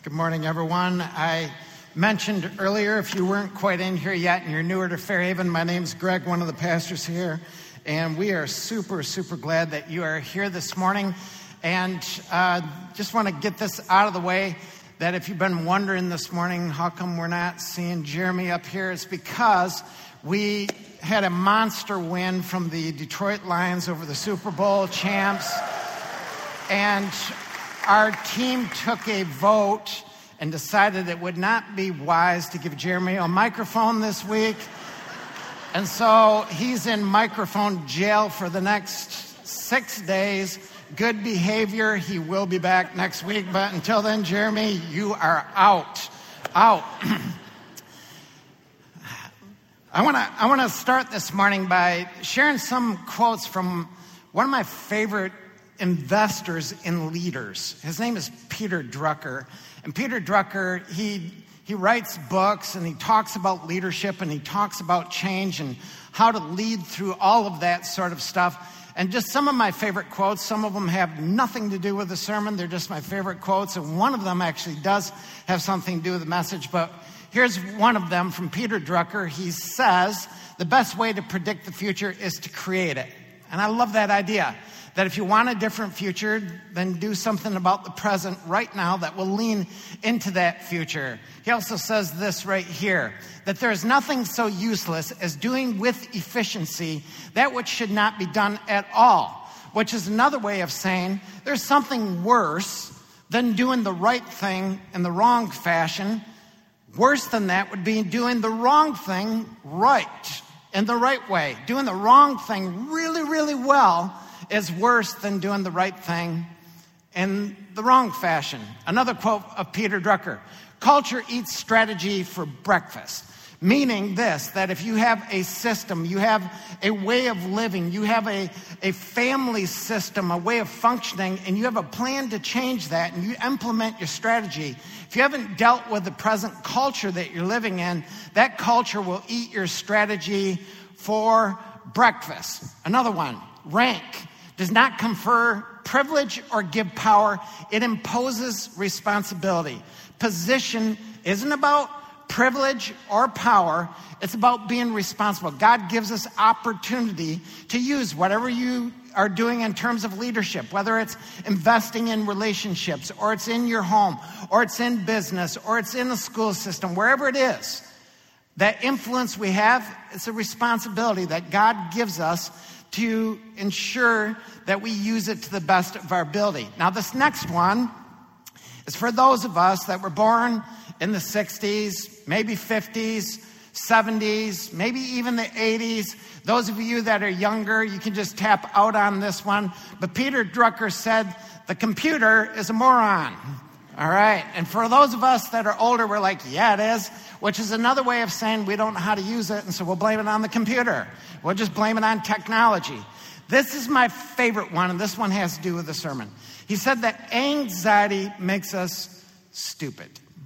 Good morning, everyone. I mentioned earlier, if you weren't quite in here yet and you're newer to Fairhaven, my name's Greg, one of the pastors here, and we are super glad that you are here this morning. And just want to get this out of the way, that if you've been wondering this morning, how come we're not seeing Jeremy up here, it's because we had a monster win from the Detroit Lions over the Super Bowl champs, and our team took a vote and decided it would not be wise to give Jeremy a microphone this week. And so he's in microphone jail for the next 6 days. Good behavior. He will be back next week. But until then, Jeremy, you are out. I want to start this morning by sharing some quotes from one of my favorite investors in leaders. His name is Peter Drucker. And Peter Drucker, he writes books and he talks about leadership and he talks about change and how to lead through all of that sort of stuff. And just some of my favorite quotes, some of them have nothing to do with the sermon. They're just my favorite quotes. And one of them actually does have something to do with the message. But here's one of them from Peter Drucker. He says, the best way to predict the future is to create it. And I love that idea. That if you want a different future, then do something about the present right now that will lean into that future. He also says this right here, that there is nothing so useless as doing with efficiency that which should not be done at all, which is another way of saying there's something worse than doing the right thing in the wrong fashion. Worse than that would be doing the wrong thing right, in the right way. Doing the wrong thing really well is worse than doing the right thing in the wrong fashion. Another quote of Peter Drucker, culture eats strategy for breakfast. Meaning this, that if you have a system, you have a way of living, you have a family system, a way of functioning, and you have a plan to change that, and you implement your strategy, if you haven't dealt with the present culture that you're living in, that culture will eat your strategy for breakfast. Another one, rank does not confer privilege or give power. It imposes responsibility. Position isn't about privilege or power. It's about being responsible. God gives us opportunity to use whatever you are doing in terms of leadership, whether it's investing in relationships, or it's in your home, or it's in business, or it's in the school system, wherever it is. That influence we have, it's a responsibility that God gives us to ensure that we use it to the best of our ability. Now, this next one is for those of us that were born in the 60s, maybe 50s, 70s, maybe even the 80s. Those of you that are younger, you can just tap out on this one. But Peter Drucker said, the computer is a moron. All right. And for those of us that are older, we're like, yeah, it is, which is another way of saying we don't know how to use it, and so we'll blame it on the computer. We'll just blame it on technology. This is my favorite one, and this one has to do with the sermon. He said that anxiety makes us stupid.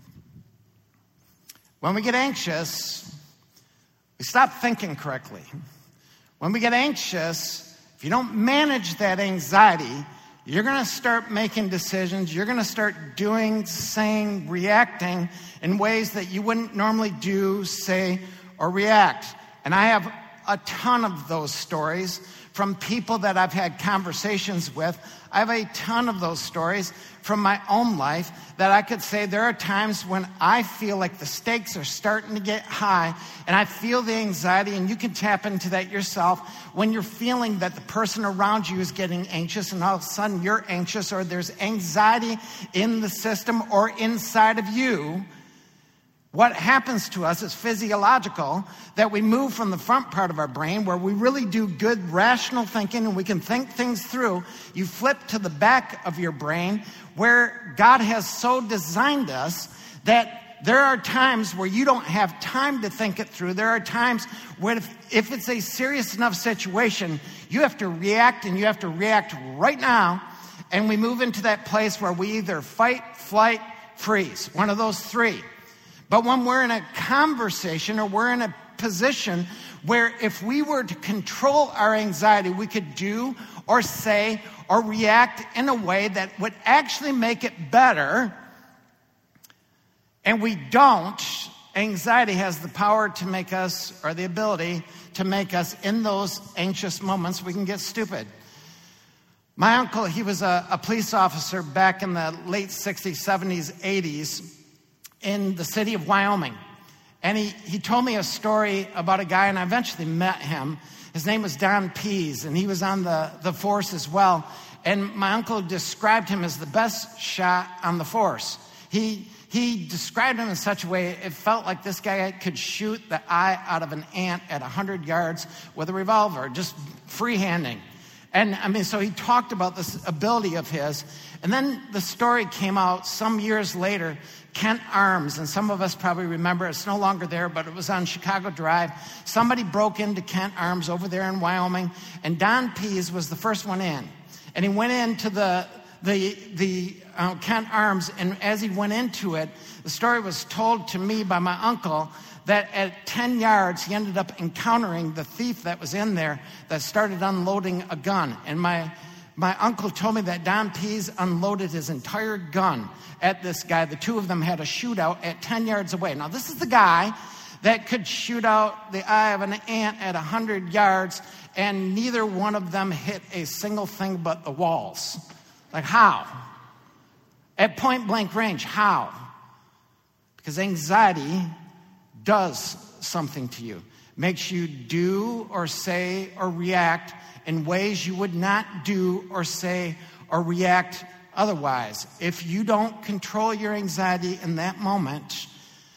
When we get anxious, we stop thinking correctly. When we get anxious, if you don't manage that anxiety, you're going to start making decisions. You're going to start doing, saying, reacting in ways that you wouldn't normally do, say, or react. And I have a ton of those stories from people that I've had conversations with. I have a ton of those stories from my own life that I could say there are times when I feel like the stakes are starting to get high and I feel the anxiety, and you can tap into that yourself when you're feeling that the person around you is getting anxious and all of a sudden you're anxious, or there's anxiety in the system or inside of you. What happens to us is physiological, that we move from the front part of our brain where we really do good rational thinking and we can think things through. You flip to the back of your brain where God has so designed us that there are times where you don't have time to think it through. There are times where if it's a serious enough situation, you have to react, and you have to react right now. And we move into that place where we either fight, flight, freeze, one of those three. But when we're in a conversation, or we're in a position where if we were to control our anxiety, we could do or say or react in a way that would actually make it better, and we don't, anxiety has the power to make us, or the ability to make us, in those anxious moments, we can get stupid. My uncle, he was a police officer back in the late 60s, 70s, 80s in the city of Wyoming. And he told me a story about a guy, and I eventually met him. His name was Don Pease, and he was on the force as well. And my uncle described him as the best shot on the force. He described him in such a way, it felt like this guy could shoot the eye out of an ant at 100 yards with a revolver, just freehanding. And I mean, so he talked about this ability of his. And then the story came out some years later, Kent Arms, and some of us probably remember, it's no longer there, but it was on Chicago Drive. Somebody broke into Kent Arms over there in Wyoming, and Don Pease was the first one in. And he went into the Kent Arms, and as he went into it, the story was told to me by my uncle that at 10 yards, he ended up encountering the thief that was in there that started unloading a gun. And my uncle told me that Don Pease unloaded his entire gun at this guy. The two of them had a shootout at 10 yards away. Now, this is the guy that could shoot out the eye of an ant at 100 yards, and neither one of them hit a single thing but the walls. Like, how? At point blank range, how? Because anxiety does something to you. Makes you do or say or react in ways you would not do or say or react otherwise. If you don't control your anxiety in that moment,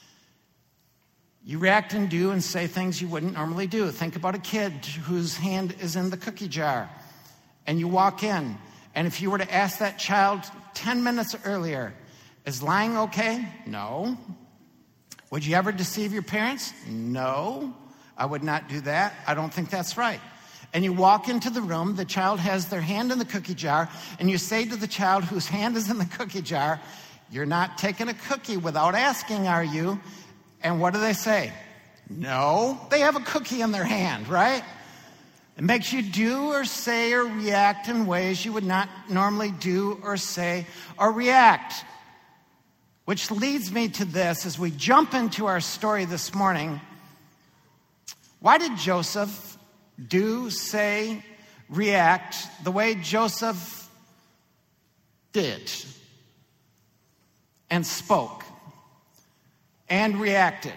you react and do and say things you wouldn't normally do. Think about a kid whose hand is in the cookie jar, and you walk in, and if you were to ask that child 10 minutes earlier, is lying okay? No. Would you ever deceive your parents? No, I would not do that. I don't think that's right. And you walk into the room, the child has their hand in the cookie jar, and you say to the child whose hand is in the cookie jar, you're not taking a cookie without asking, are you? And what do they say? No, they have a cookie in their hand, right? It makes you do or say or react in ways you would not normally do or say or react. Which leads me to this, as we jump into our story this morning. Why did Joseph do, say, react the way Joseph did and spoke and reacted?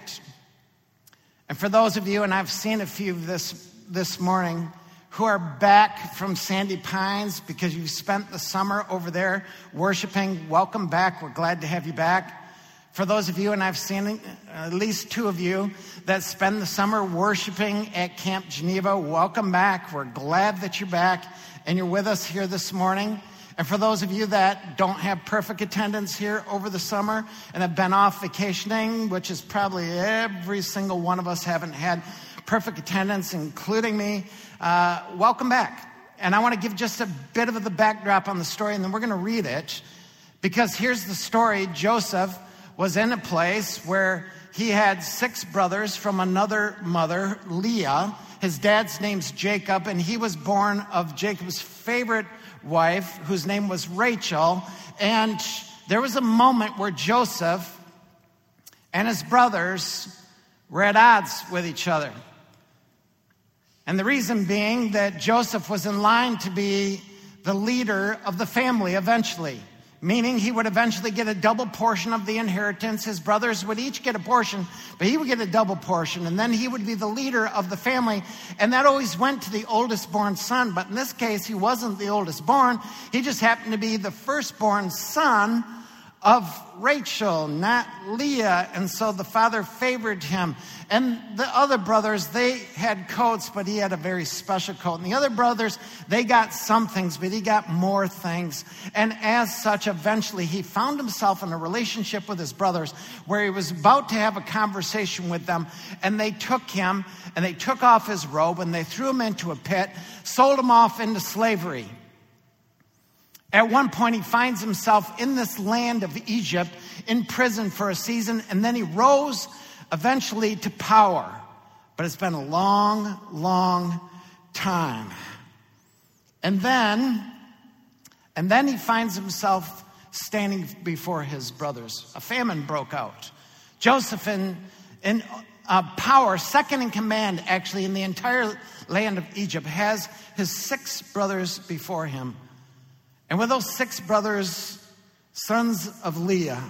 And for those of you, and I've seen a few of this morning, who are back from Sandy Pines because you spent the summer over there worshiping, welcome back. We're glad to have you back. For those of you, and I've seen at least two of you that spend the summer worshiping at Camp Geneva, welcome back. We're glad that you're back and you're with us here this morning. And for those of you that don't have perfect attendance here over the summer and have been off vacationing, which is probably every single one of us haven't had perfect attendance, including me, welcome back. And I want to give just a bit of the backdrop on the story, and then we're going to read it. Because here's the story. Joseph was in a place where he had 6 brothers from another mother, Leah. His dad's name's Jacob, and he was born of Jacob's favorite wife, whose name was Rachel. And there was a moment where Joseph and his brothers were at odds with each other. And the reason being that Joseph was in line to be the leader of the family eventually, meaning he would eventually get a double portion of the inheritance. His brothers would each get a portion, but he would get a double portion, and then he would be the leader of the family, and that always went to the oldest born son. But in this case, he wasn't the oldest born. He just happened to be the firstborn son of Rachel, not Leah, and so the father favored him. And the other brothers, they had coats, but he had a very special coat. And the other brothers, they got some things, but he got more things. And as such, eventually, he found himself in a relationship with his brothers where he was about to have a conversation with them, and they took him, and they took off his robe, and they threw him into a pit, sold him off into slavery. At one point, he finds himself in this land of Egypt in prison for a season, and then he rose eventually to power. But it's been a long, long time. And then he finds himself standing before his brothers. A famine broke out. Joseph in power, second in command actually in the entire land of Egypt, has his 6 brothers before him. And with those 6 brothers, sons of Leah,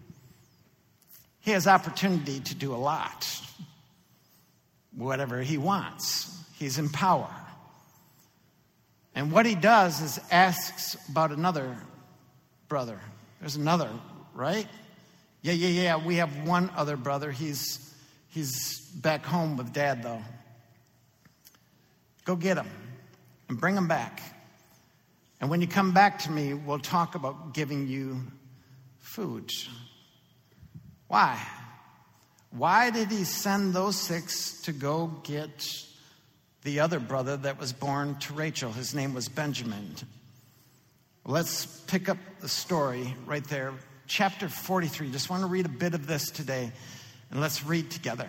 he has opportunity to do a lot. Whatever he wants. He's in power. And what he does is asks about another brother. There's another, right? Yeah. We have one other brother. He's back home with Dad, though. Go get him and bring him back. And when you come back to me, we'll talk about giving you food. Why? Why did he send those 6 to go get the other brother that was born to Rachel? His name was Benjamin. Let's pick up the story right there. Chapter 43. Just want to read a bit of this today. And let's read together.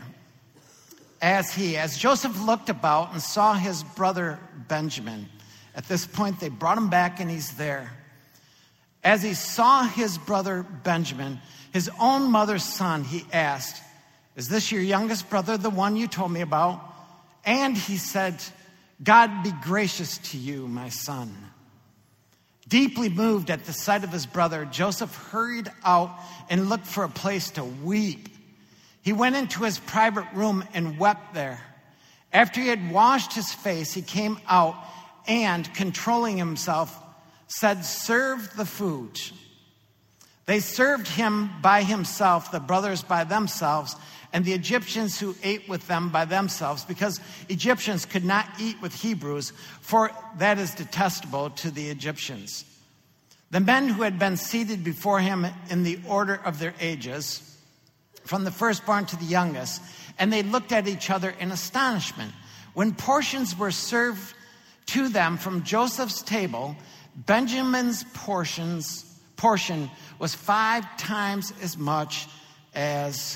As Joseph looked about and saw his brother Benjamin. At this point, they brought him back and he's there. As he saw his brother Benjamin, his own mother's son, he asked, "Is this your youngest brother, the one you told me about?" And he said, "God be gracious to you, my son." Deeply moved at the sight of his brother, Joseph hurried out and looked for a place to weep. He went into his private room and wept there. After he had washed his face, he came out and, controlling himself, said, "Serve the food." They served him by himself, the brothers by themselves, and the Egyptians who ate with them by themselves, because Egyptians could not eat with Hebrews, for that is detestable to the Egyptians. The men who had been seated before him in the order of their ages, from the firstborn to the youngest, and they looked at each other in astonishment. When portions were served to them from Joseph's table, Benjamin's portion was 5 times as much as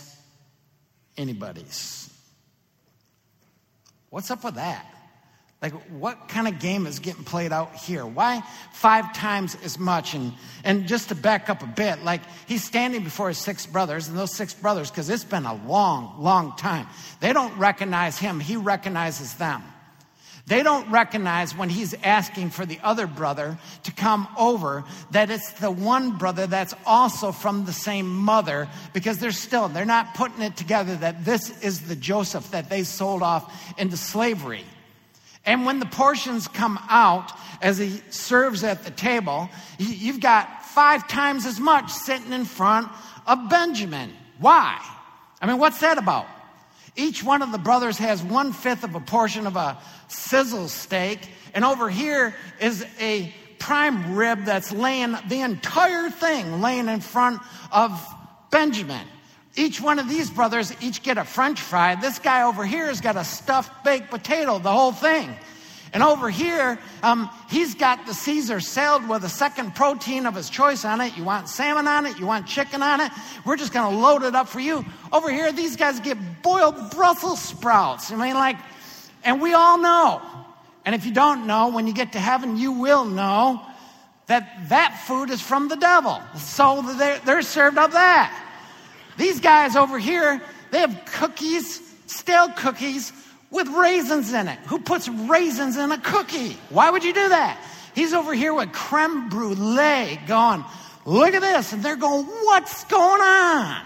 anybody's. What's up with that? Like, what kind of game is getting played out here? Why 5 times as much? And just to back up a bit, like, he's standing before his 6 brothers, and those 6 brothers, because it's been a long, long time, they don't recognize him. He recognizes them. They don't recognize when he's asking for the other brother to come over that it's the one brother that's also from the same mother, because they're not putting it together that this is the Joseph that they sold off into slavery. And when the portions come out as he serves at the table, you've got 5 times as much sitting in front of Benjamin. Why? I mean, what's that about? Each one of the brothers has 1/5 of a portion of a sizzle steak. And over here is a prime rib that's laying, the entire thing laying in front of Benjamin. Each one of these brothers each get a French fry. This guy over here has got a stuffed baked potato, the whole thing. And over here, he's got the Caesar salad with a second protein of his choice on it. You want salmon on it? You want chicken on it? We're just going to load it up for you. Over here, these guys get boiled Brussels sprouts. I mean, like, and we all know. And if you don't know, when you get to heaven, you will know that food is from the devil. So they're served up that. These guys over here, they have cookies, stale cookies, with raisins in it. Who puts raisins in a cookie? Why would you do that? He's over here with creme brulee going, look at this. And they're going, what's going on?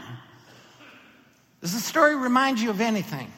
Does the story remind you of anything?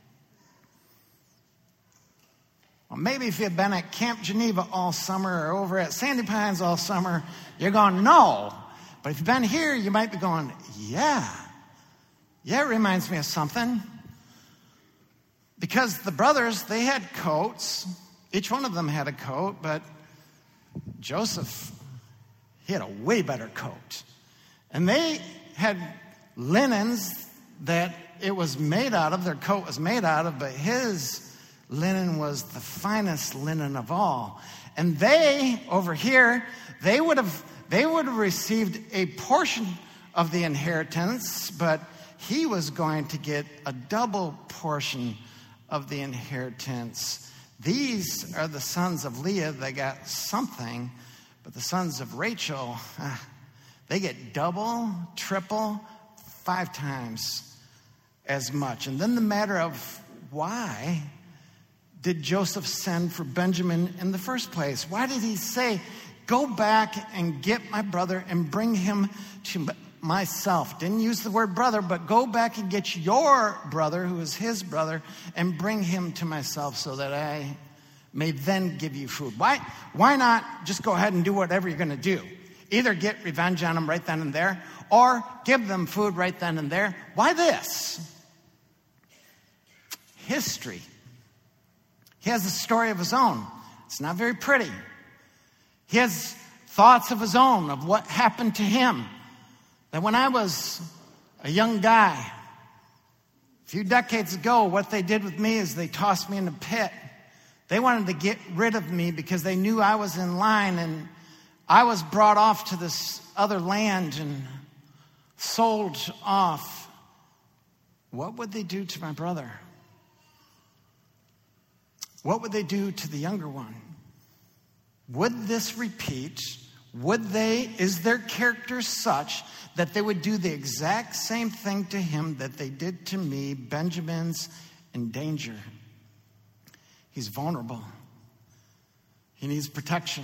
Well, maybe if you've been at Camp Geneva all summer or over at Sandy Pines all summer, you're going, no. But if you've been here, you might be going, yeah. Yeah, it reminds me of something. Because the brothers, they had coats. Each one of them had a coat, but Joseph, he had a way better coat. And they had linens that it was made out of, their coat was made out of, but his linen was the finest linen of all. And they, over here, they would have received a portion of the inheritance, but he was going to get a double portion of the inheritance. These are the sons of Leah. They got something, but the sons of Rachel, they get double, triple, 5 times as much. And then the matter of why did Joseph send for Benjamin in the first place? Why did he say, go back and get my brother and bring him to myself? Didn't use the word brother, but go back and get your brother, who is his brother, and bring him to myself so that I may then give you food. Why not just go ahead and do whatever you're going to do? Either get revenge on them right then and there, or give them food right then and there. Why this? History. He has a story of his own. It's not very pretty. He has thoughts of his own, of what happened to him. That when I was a young guy, a few decades ago, what they did with me is they tossed me in a pit. They wanted to get rid of me because they knew I was in line, and I was brought off to this other land and sold off. What would they do to my brother? What would they do to the younger one? Would this repeat? Is their character such that they would do the exact same thing to him that they did to me? Benjamin's in danger. He's vulnerable. He needs protection.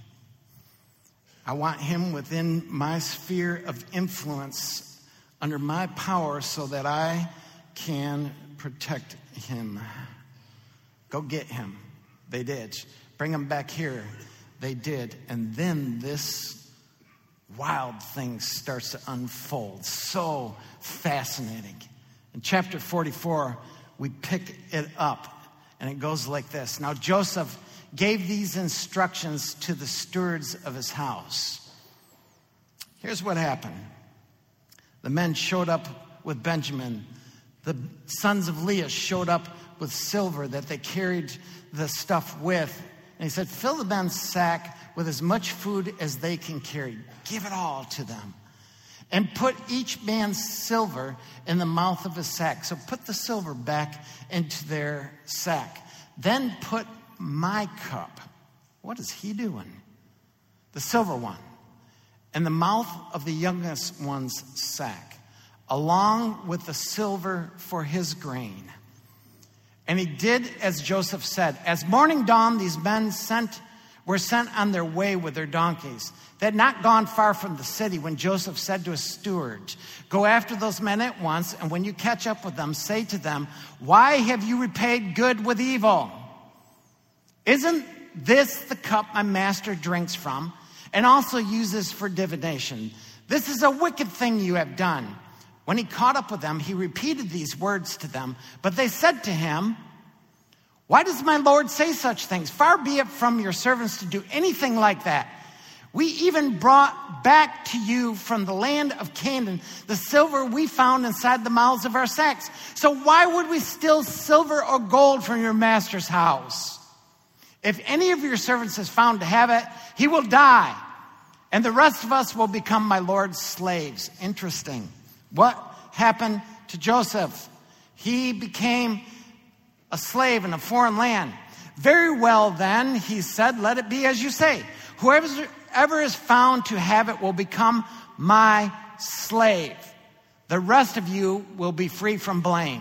I want him within my sphere of influence, under my power, so that I can protect him. Go get him. They did. Bring him back here. They did. And then this wild thing starts to unfold. So fascinating. In chapter 44, we pick it up, and it goes like this. Now Joseph gave these instructions to the stewards of his house. Here's what happened. The men showed up with Benjamin. The sons of Leah showed up with silver that they carried the stuff with. And he said, fill the men's sack with as much food as they can carry. Give it all to them. And put each man's silver in the mouth of his sack. So put the silver back into their sack. Then put my cup. What is he doing? The silver one. In the mouth of the youngest one's sack, along with the silver for his grain. And he did as Joseph said. As morning dawned, these men were sent on their way with their donkeys. They had not gone far from the city when Joseph said to his steward, go after those men at once, and when you catch up with them, say to them, why have you repaid good with evil? Isn't this the cup my master drinks from and also uses for divination? This is a wicked thing you have done. When he caught up with them, he repeated these words to them. But they said to him, why does my Lord say such things? Far be it from your servants to do anything like that. We even brought back to you from the land of Canaan the silver we found inside the mouths of our sacks. So why would we steal silver or gold from your master's house? If any of your servants is found to have it, he will die, and the rest of us will become my Lord's slaves. Interesting. What happened to Joseph? He became a slave in a foreign land. Very well then, he said, let it be as you say. Whoever is found to have it will become my slave. The rest of you will be free from blame.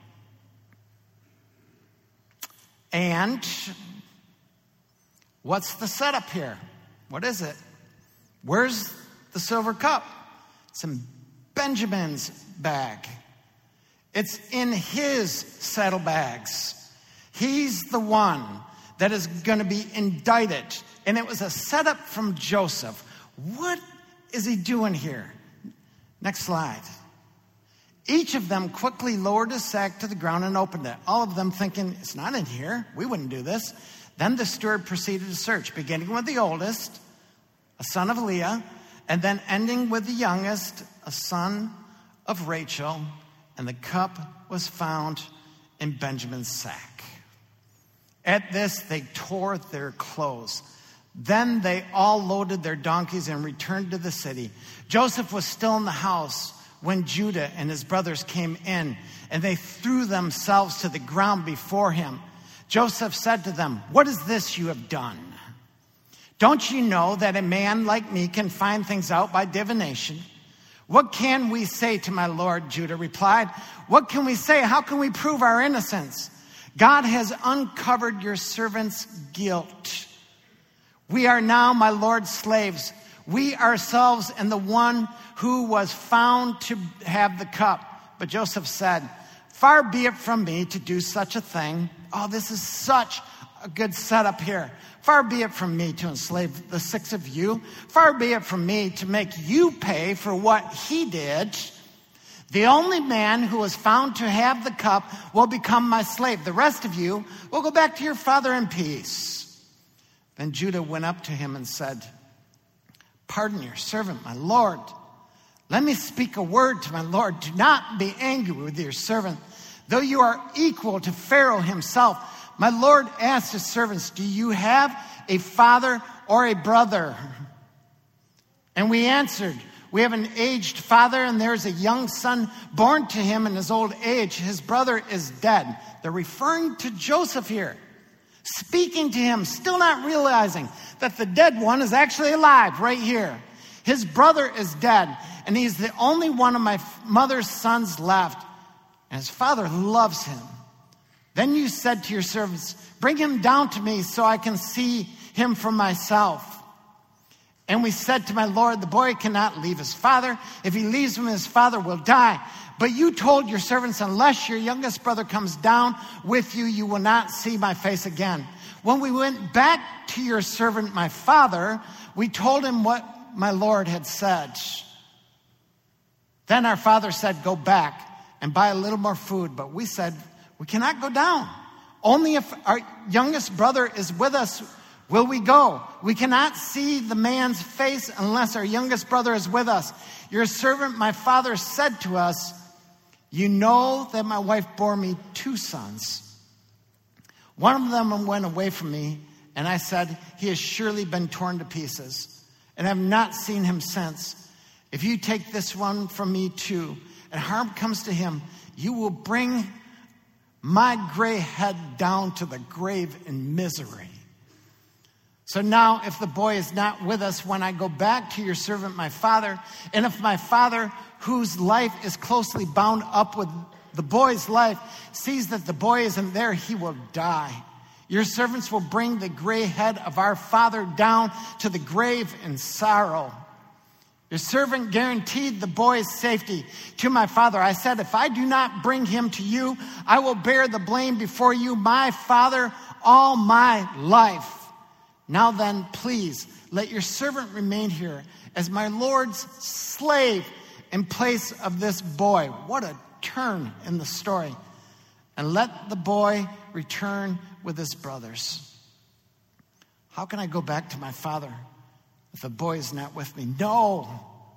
And what's the setup here? What is it? Where's the silver cup? It's in Benjamin's bag. It's in his saddlebags. He's the one that is going to be indicted. And it was a setup from Joseph. What is he doing here? Next slide. Each of them quickly lowered his sack to the ground and opened it. All of them thinking, it's not in here. We wouldn't do this. Then the steward proceeded to search, beginning with the oldest, a son of Leah, and then ending with the youngest, a son of Rachel, and the cup was found in Benjamin's sack. At this, they tore their clothes. Then they all loaded their donkeys and returned to the city. Joseph was still in the house when Judah and his brothers came in, and they threw themselves to the ground before him. Joseph said to them, what is this you have done? Don't you know that a man like me can find things out by divination? What can we say to my lord? Judah replied. What can we say? How can we prove our innocence? God has uncovered your servant's guilt. We are now my lord's slaves, we ourselves and the one who was found to have the cup. But Joseph said, far be it from me to do such a thing. Oh, this is such a good setup here. Far be it from me to enslave the 6 of you. Far be it from me to make you pay for what he did. The only man who was found to have the cup will become my slave. The rest of you will go back to your father in peace. Then Judah went up to him and said, pardon your servant, my lord. Let me speak a word to my lord. Do not be angry with your servant, though you are equal to Pharaoh himself. My lord asked his servants, do you have a father or a brother? And we answered, we have an aged father, and there's a young son born to him in his old age. His brother is dead. They're referring to Joseph here, speaking to him, still not realizing that the dead one is actually alive right here. His brother is dead, and he's the only one of my mother's sons left, and his father loves him. Then you said to your servants, bring him down to me so I can see him for myself. And we said to my lord, the boy cannot leave his father. If he leaves him, his father will die. But you told your servants, unless your youngest brother comes down with you, you will not see my face again. When we went back to your servant, my father, we told him what my lord had said. Then our father said, go back and buy a little more food. But we said, we cannot go down. Only if our youngest brother is with us will we go. We cannot see the man's face unless our youngest brother is with us. Your servant, my father, said to us, you know that my wife bore me 2 sons. One of them went away from me, and I said, he has surely been torn to pieces, and I have not seen him since. If you take this one from me too, and harm comes to him, you will bring my gray head down to the grave in misery. So now if the boy is not with us when I go back to your servant my father, and if my father, whose life is closely bound up with the boy's life, sees that the boy isn't there, he will die. Your servants will bring the gray head of our father down to the grave in sorrow. Your servant guaranteed the boy's safety to my father. I said, if I do not bring him to you, I will bear the blame before you, my father, all my life. Now then, please, let your servant remain here as my lord's slave in place of this boy. What a turn in the story. And let the boy return with his brothers. How can I go back to my father if the boy is not with me? No,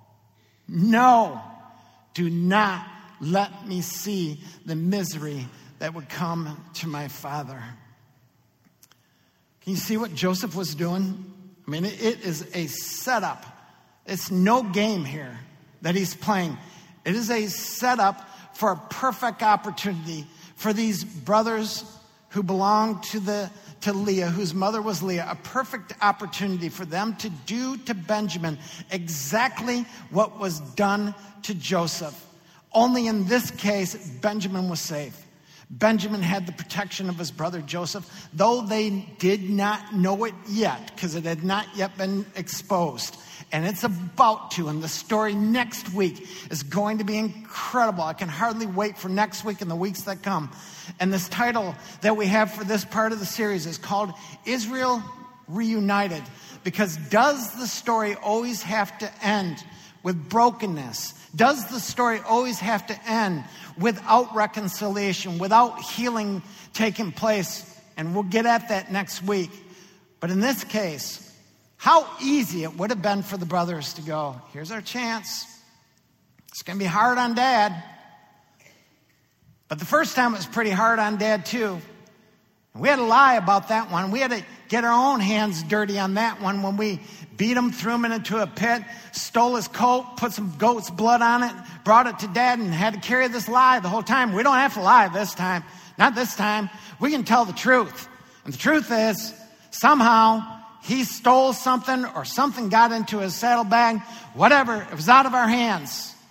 do not let me see the misery that would come to my father. Can you see what Joseph was doing? I mean, it is a setup. It's no game here that he's playing. It is a setup for a perfect opportunity for these brothers who belonged to Leah, whose mother was Leah, a perfect opportunity for them to do to Benjamin exactly what was done to Joseph. Only in this case, Benjamin was safe. Benjamin had the protection of his brother Joseph, though they did not know it yet because it had not yet been exposed. And it's about to, and the story next week is going to be incredible. I can hardly wait for next week and the weeks that come. And this title that we have for this part of the series is called Israel Reunited, because does the story always have to end with brokenness? Does the story always have to end without reconciliation, without healing taking place? And we'll get at that next week. But in this case, how easy it would have been for the brothers to go, here's our chance. It's going to be hard on Dad. But the first time it was pretty hard on Dad too. And we had to lie about that one. We had to get our own hands dirty on that one when we beat him, threw him into a pit, stole his coat, put some goat's blood on it, brought it to Dad, and had to carry this lie the whole time. We don't have to lie this time. Not this time. We can tell the truth. And the truth is, somehow he stole something or something got into his saddlebag. Whatever, it was out of our hands.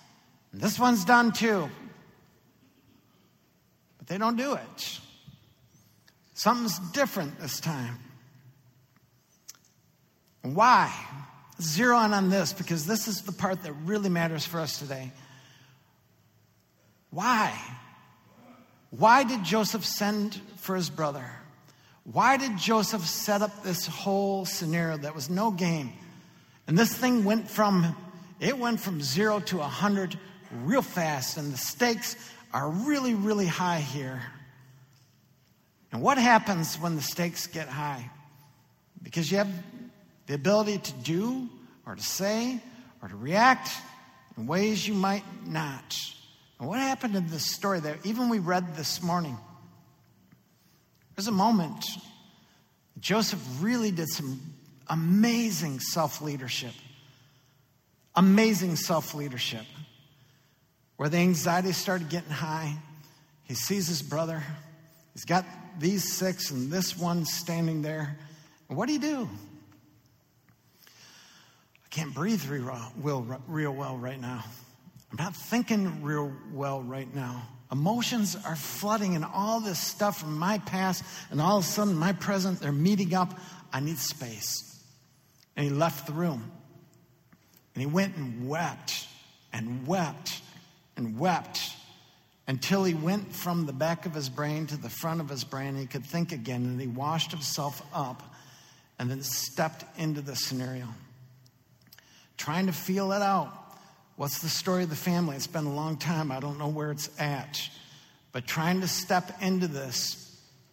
And this one's done too. But they don't do it. Something's different this time. And why? Zero in on this, because this is the part that really matters for us today. Why? Why did Joseph send for his brother? Why did Joseph set up this whole scenario that was no game? And this thing went from 0 to 100 real fast, and the stakes are really, really high here. And what happens when the stakes get high? Because you have the ability to do or to say or to react in ways you might not. And what happened in this story that even we read this morning? There's a moment. Joseph really did some amazing self-leadership. Amazing self-leadership. Where the anxiety started getting high. He sees his brother. He's got these 6 and this one standing there. And what do? I can't breathe real well right now. I'm not thinking real well right now. Emotions are flooding and all this stuff from my past, and all of a sudden my present, they're meeting up. I need space. And he left the room. And he went and wept and wept and wept until he went from the back of his brain to the front of his brain. He could think again, and he washed himself up and then stepped into the scenario. Trying to feel it out. What's the story of the family? It's been a long time. I don't know where it's at. But trying to step into this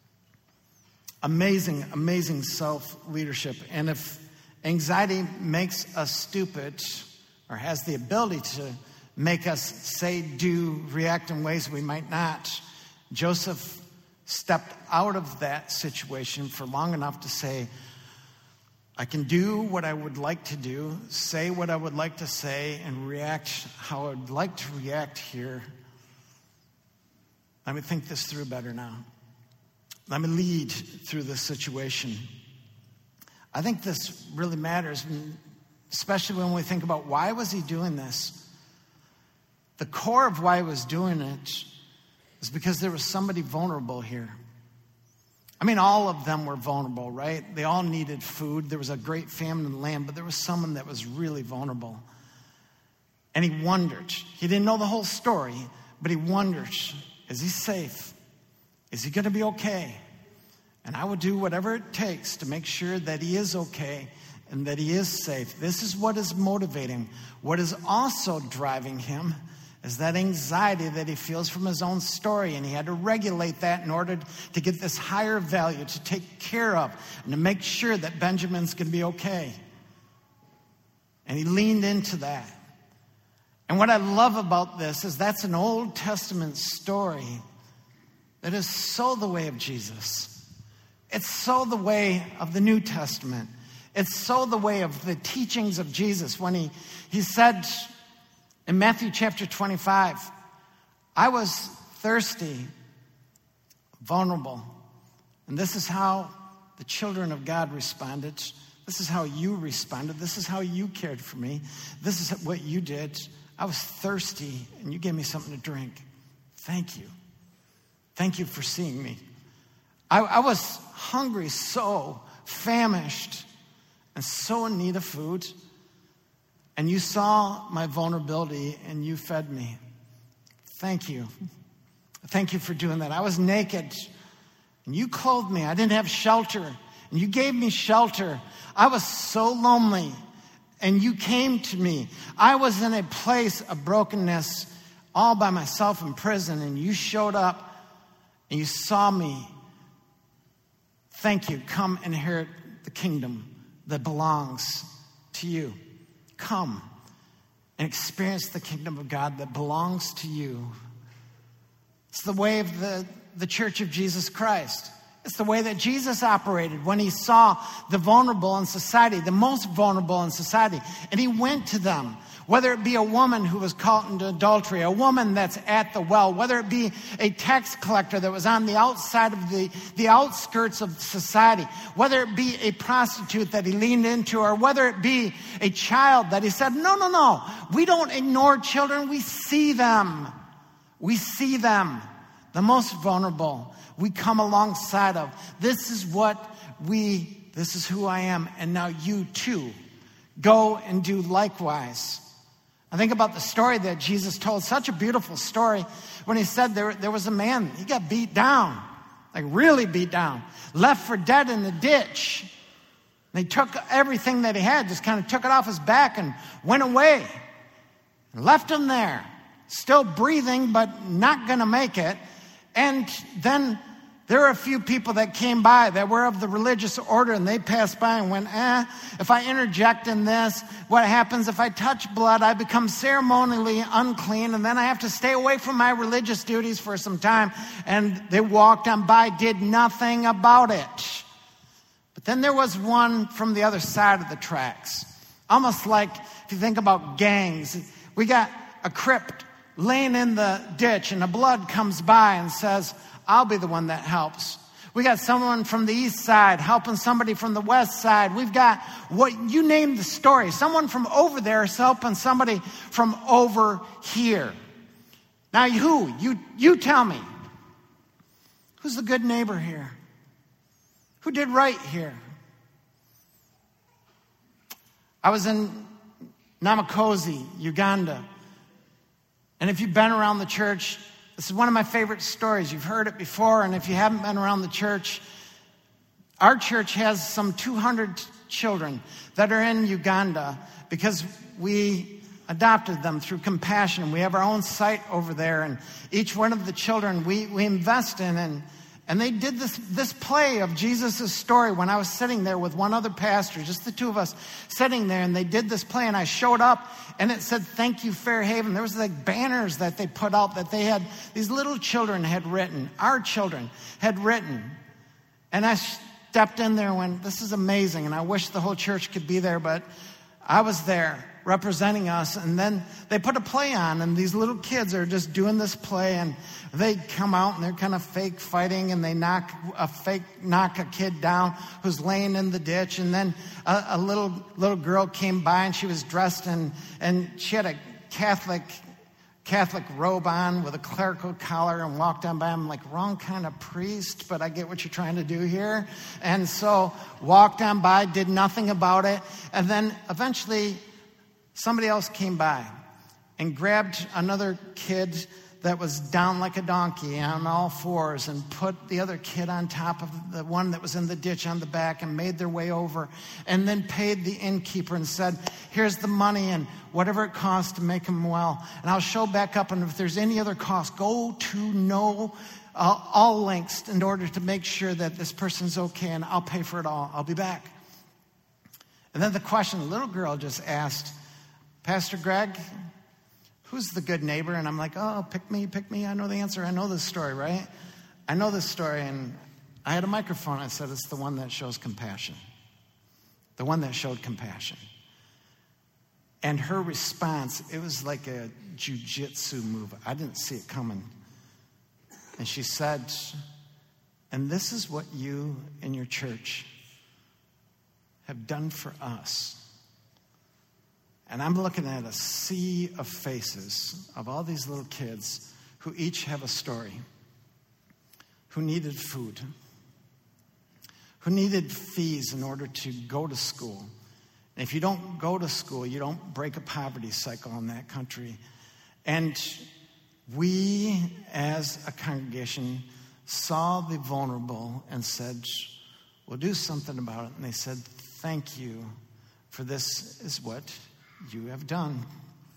amazing, amazing self-leadership. And if anxiety makes us stupid or has the ability to make us say, do, react in ways we might not, Joseph stepped out of that situation for long enough to say, I can do what I would like to do, say what I would like to say, and react how I would like to react here. Let me think this through better now. Let me lead through this situation. I think this really matters, especially when we think about why was he doing this? The core of why he was doing it is because there was somebody vulnerable here. I mean, all of them were vulnerable, right? They all needed food. There was a great famine in the land, but there was someone that was really vulnerable. And he wondered. He didn't know the whole story, but he wondered, is he safe? Is he going to be okay? And I would do whatever it takes to make sure that he is okay and that he is safe. This is what is motivating. What is also driving him is that anxiety that he feels from his own story, and he had to regulate that in order to get this higher value, to take care of, and to make sure that Benjamin's going to be okay. And he leaned into that. And what I love about this is that's an Old Testament story that is so the way of Jesus. It's so the way of the New Testament. It's so the way of the teachings of Jesus. When he said in Matthew chapter 25, I was thirsty, vulnerable. And this is how the children of God responded. This is how you responded. This is how you cared for me. This is what you did. I was thirsty, and you gave me something to drink. Thank you. Thank you for seeing me. I was hungry, so famished, and so in need of food. And you saw my vulnerability and you fed me. Thank you. Thank you for doing that. I was naked and you clothed me. I didn't have shelter and you gave me shelter. I was so lonely and you came to me. I was in a place of brokenness all by myself in prison, and you showed up and you saw me. Thank you. Come inherit the kingdom that belongs to you. Come and experience the kingdom of God that belongs to you. It's the way of the Church of Jesus Christ. It's the way that Jesus operated when he saw the vulnerable in society, the most vulnerable in society. And he went to them. Whether it be a woman who was caught into adultery, a woman that's at the well, whether it be a tax collector that was on the outside of the outskirts of society, whether it be a prostitute that he leaned into, or whether it be a child that he said, no, we don't ignore children, we see them. We see them, the most vulnerable. We come alongside of. This is who I am, and now you too, go and do likewise. I think about the story that Jesus told, such a beautiful story, when he said there was a man, he got beat down, like really beat down, left for dead in the ditch. They took everything that he had, just kind of took it off his back and went away. And left him there, still breathing, but not going to make it. And then there were a few people that came by that were of the religious order, and they passed by and went, if I interject in this, what happens if I touch blood? I become ceremonially unclean, and then I have to stay away from my religious duties for some time. And they walked on by, did nothing about it. But then there was one from the other side of the tracks. Almost like, if you think about gangs, we got a crip laying in the ditch, and the blood comes by and says, I'll be the one that helps. We got someone from the east side helping somebody from the west side. We've got, what you name the story, someone from over there is helping somebody from over here. Now who? You tell me. Who's the good neighbor here? Who did right here? I was in Namakosi, Uganda. And if you've been around the church, this is one of my favorite stories. You've heard it before, and if you haven't been around the church, our church has some 200 children that are in Uganda because we adopted them through Compassion. We have our own site over there, and each one of the children we invest in. And they did this play of Jesus' story when I was sitting there with one other pastor, just the two of us sitting there, and they did this play, and I showed up, and it said, "Thank you, Fairhaven." There was like banners that they put out that they had, these little children had written, our children had written. And I stepped in there and went, this is amazing, and I wish the whole church could be there, but I was there representing us. And then they put a play on, and these little kids are just doing this play, and they come out and they're kind of fake fighting, and they knock a kid down who's laying in the ditch. And then a little girl came by, and she was dressed and she had a Catholic robe on with a clerical collar, and walked on by. I'm like, wrong kind of priest, but I get what you're trying to do here. And so walked on by, did nothing about it. And then eventually somebody else came by and grabbed another kid that was down like a donkey on all fours, and put the other kid on top of the one that was in the ditch on the back, and made their way over, and then paid the innkeeper and said, here's the money and whatever it costs to make him well. And I'll show back up, and if there's any other cost, go to all lengths in order to make sure that this person's okay, and I'll pay for it all. I'll be back. And then the question the little girl just asked, Pastor Greg, who's the good neighbor? And I'm like, oh, pick me. I know the answer. I know this story, right? I know this story. And I had a microphone. I said, it's the one that shows compassion. The one that showed compassion. And her response, it was like a jujitsu move. I didn't see it coming. And she said, and this is what you and your church have done for us. And I'm looking at a sea of faces of all these little kids who each have a story, who needed food, who needed fees in order to go to school. And if you don't go to school, you don't break a poverty cycle in that country. And we, as a congregation, saw the vulnerable and said, we'll do something about it. And they said, thank you, for this is what you have done.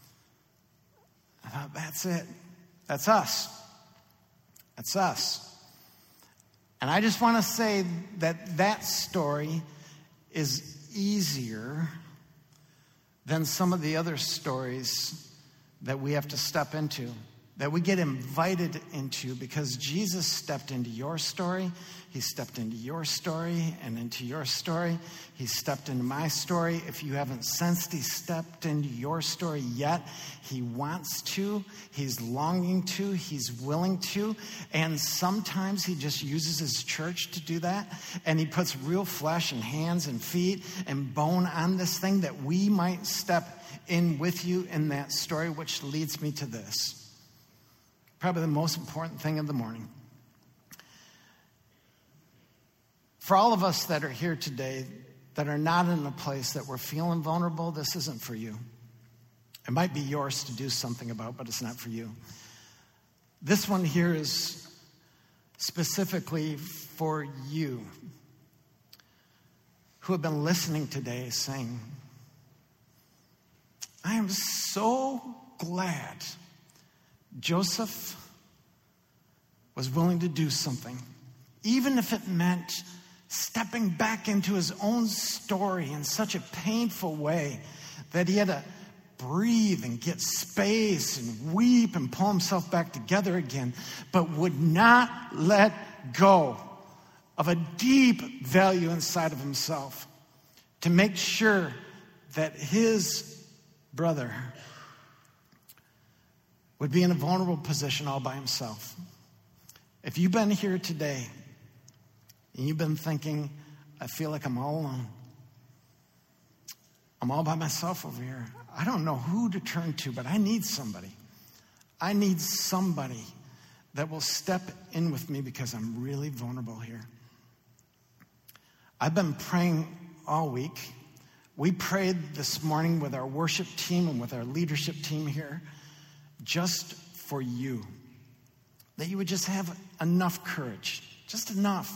I thought, that's it. That's us. That's us. And I just want to say that story is easier than some of the other stories that we have to step into. that we get invited into because Jesus stepped into your story. He stepped into your story and into your story. He stepped into my story. If you haven't sensed he stepped into your story yet, he wants to. He's longing to. He's willing to. And sometimes he just uses his church to do that. And he puts real flesh and hands and feet and bone on this thing that we might step in with you in that story, which leads me to this. Probably the most important thing of the morning. For all of us that are here today that are not in a place that we're feeling vulnerable, this isn't for you. It might be yours to do something about, but it's not for you. This one here is specifically for you who have been listening today saying, I am so glad Joseph was willing to do something, even if it meant stepping back into his own story in such a painful way that he had to breathe and get space and weep and pull himself back together again, but would not let go of a deep value inside of himself to make sure that his brother would be in a vulnerable position all by himself. If you've been here today and you've been thinking, I feel like I'm all alone. I'm all by myself over here. I don't know who to turn to, but I need somebody. I need somebody that will step in with me because I'm really vulnerable here. I've been praying all week. We prayed this morning with our worship team and with our leadership team here just for you. That you would just have enough courage, just enough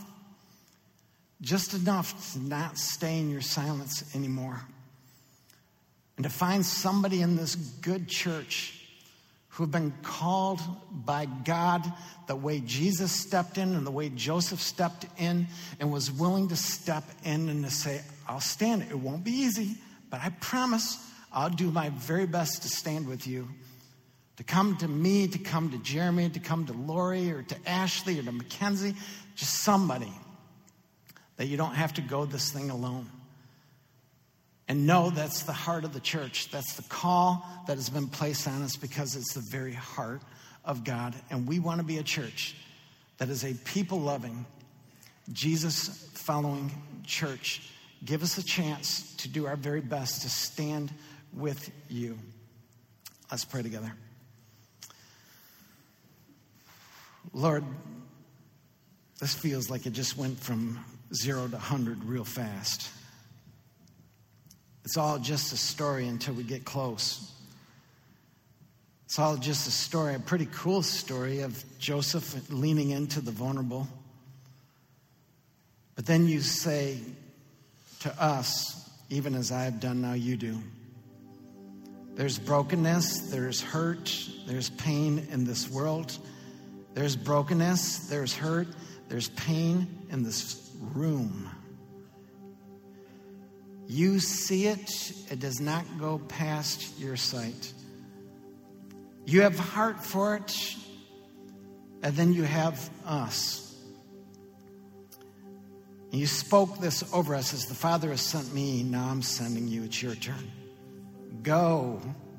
to not stay in your silence anymore. And to find somebody in this good church who have been called by God the way Jesus stepped in and the way Joseph stepped in and was willing to step in and to say, I'll stand. It won't be easy, but I promise I'll do my very best to stand with you. To come to me, to come to Jeremy, to come to Lori or to Ashley or to Mackenzie, just somebody that you don't have to go this thing alone. And know that's the heart of the church. That's the call that has been placed on us because it's the very heart of God. And we want to be a church that is a people-loving, Jesus-following church. Give us a chance to do our very best to stand with you. Let's pray together. Lord, this feels like it just went from 0 to 100 real fast. It's all just a story until we get close. It's all just a story, a pretty cool story of Joseph leaning into the vulnerable. But then you say to us, even as I have done now, you do. There's brokenness, there's hurt, there's pain in this world. There's brokenness, there's hurt, there's pain in this room. You see it, it does not go past your sight. You have heart for it, and then you have us. And you spoke this over us as the Father has sent me, now I'm sending you, it's your turn. Go,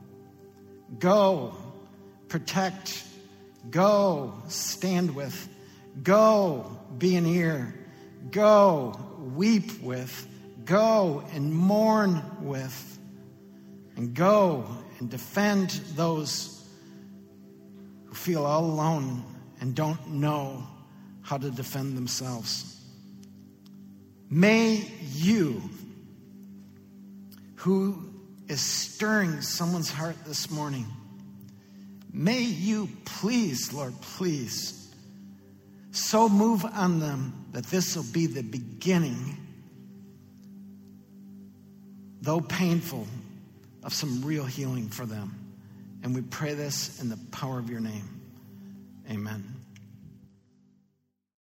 protect, go, stand with, go, be an ear, go, weep with, go and mourn with, and go and defend those who feel all alone and don't know how to defend themselves. May you, who is stirring someone's heart this morning, may you please, Lord, please, so move on them that this will be the beginning, though painful, of some real healing for them. And we pray this in the power of your name. Amen.